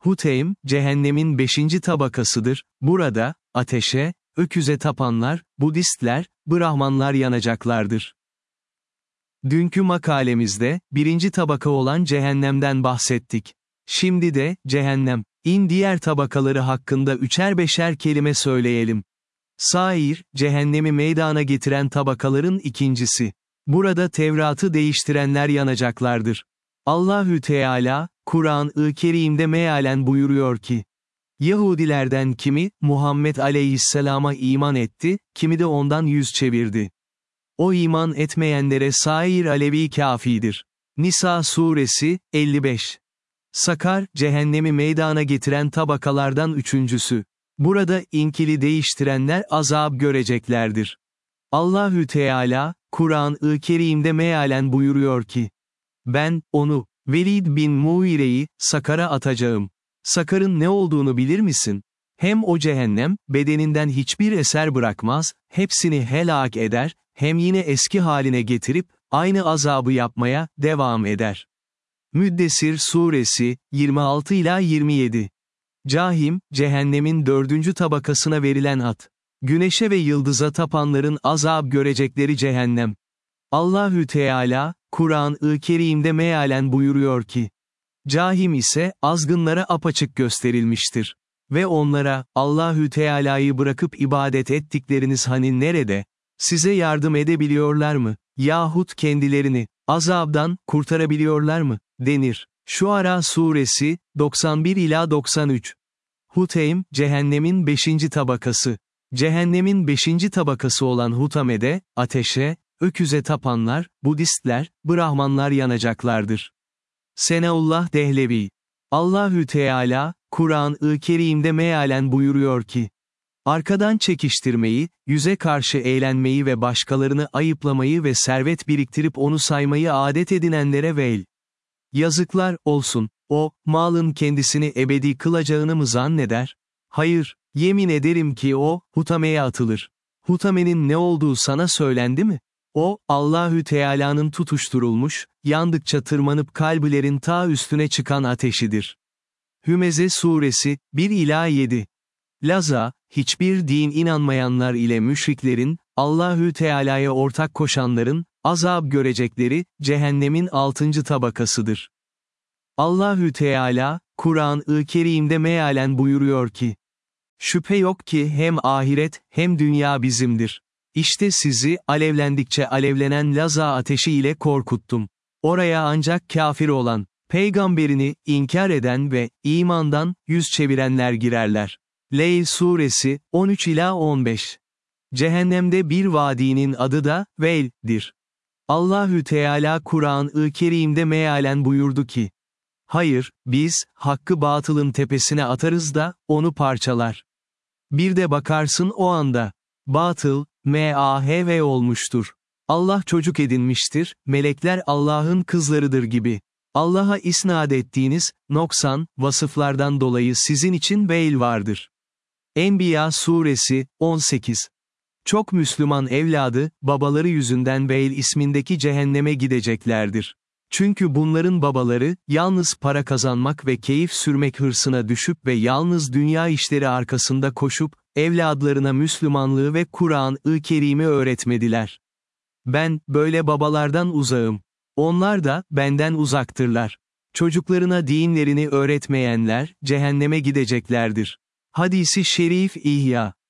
Huteym, cehennemin 5. tabakasıdır, burada, ateşe, öküze tapanlar, Budistler, Brahmanlar yanacaklardır. Dünkü makalemizde, 1. tabaka olan cehennemden bahsettik. Şimdi de, cehennemin diğer tabakaları hakkında 3'er 5'er kelime söyleyelim. Sair, cehennemi meydana getiren tabakaların ikincisi. Burada Tevrat'ı değiştirenler yanacaklardır. Allahü Teala, Kur'an-ı Kerim'de mealen buyuruyor ki, Yahudilerden kimi, Muhammed aleyhisselama iman etti, kimi de ondan yüz çevirdi. O iman etmeyenlere sair alevi kâfidir. Nisa suresi, 55. Sakar, cehennemi meydana getiren tabakalardan üçüncüsü. Burada İncil'i değiştirenler azap göreceklerdir. Allahü Teala, Kur'an-ı Kerim'de mealen buyuruyor ki, ben, onu, Velid bin Muire'yi, Sakar'a atacağım. Sakar'ın ne olduğunu bilir misin? Hem o cehennem, bedeninden hiçbir eser bırakmaz, hepsini helak eder, hem yine eski haline getirip, aynı azabı yapmaya, devam eder. Müddessir suresi, 26-27. Cahim, cehennemin 4. tabakasına verilen ad. Güneşe ve yıldıza tapanların azap görecekleri cehennem. Allahü Teala, Kur'an-ı Kerim'de mealen buyuruyor ki, Cahim ise, azgınlara apaçık gösterilmiştir. Ve onlara, Allahü Teala'yı bırakıp ibadet ettikleriniz hani nerede? Size yardım edebiliyorlar mı? Yahut kendilerini, azabdan, kurtarabiliyorlar mı? Denir. Şuara suresi, 91-93. Huteym, cehennemin 5. tabakası. Cehennemin 5. tabakası olan Hutame'de, ateşe, öküze tapanlar, Budistler, Brahmanlar yanacaklardır. Senaullah Dehlevi. Allahü Teala, Kur'an-ı Kerim'de mealen buyuruyor ki, arkadan çekiştirmeyi, yüze karşı eğlenmeyi ve başkalarını ayıplamayı ve servet biriktirip onu saymayı adet edinenlere veil. Yazıklar olsun, o, malın kendisini ebedi kılacağını mı zanneder? Hayır, yemin ederim ki o, Hutame'ye atılır. Hutame'nin ne olduğu sana söylendi mi? O, Allahü Teala'nın tutuşturulmuş, yandıkça tırmanıp kalbilerin ta üstüne çıkan ateşidir. Hümeze suresi, 1-7. Laza, hiçbir din inanmayanlar ile müşriklerin, Allahü Teala'ya ortak koşanların, azap görecekleri, cehennemin 6. tabakasıdır. Allahü Teala, Kur'an-ı Kerim'de mealen buyuruyor ki, şüphe yok ki hem ahiret, hem dünya bizimdir. İşte sizi, alevlendikçe alevlenen Laza ateşi ile korkuttum. Oraya ancak kafir olan, peygamberini, inkar eden ve, imandan, yüz çevirenler girerler. Leyl suresi, 13-15. Cehennemde bir vadinin adı da, Veil'dir. Allahü Teala Kur'an-ı Kerim'de mealen buyurdu ki, hayır, biz, hakkı batılın tepesine atarız da, onu parçalar. Bir de bakarsın o anda, batıl, mahv olmuştur. Allah çocuk edinmiştir, melekler Allah'ın kızlarıdır gibi. Allah'a isnad ettiğiniz, noksan, vasıflardan dolayı sizin için veil vardır. Enbiya suresi, 18. Çok Müslüman evladı, babaları yüzünden Veil ismindeki cehenneme gideceklerdir. Çünkü bunların babaları, yalnız para kazanmak ve keyif sürmek hırsına düşüp ve yalnız dünya işleri arkasında koşup, evladlarına Müslümanlığı ve Kur'an-ı Kerim'i öğretmediler. Ben, böyle babalardan uzağım. Onlar da, benden uzaktırlar. Çocuklarına dinlerini öğretmeyenler, cehenneme gideceklerdir. Hadisi şerif İhya.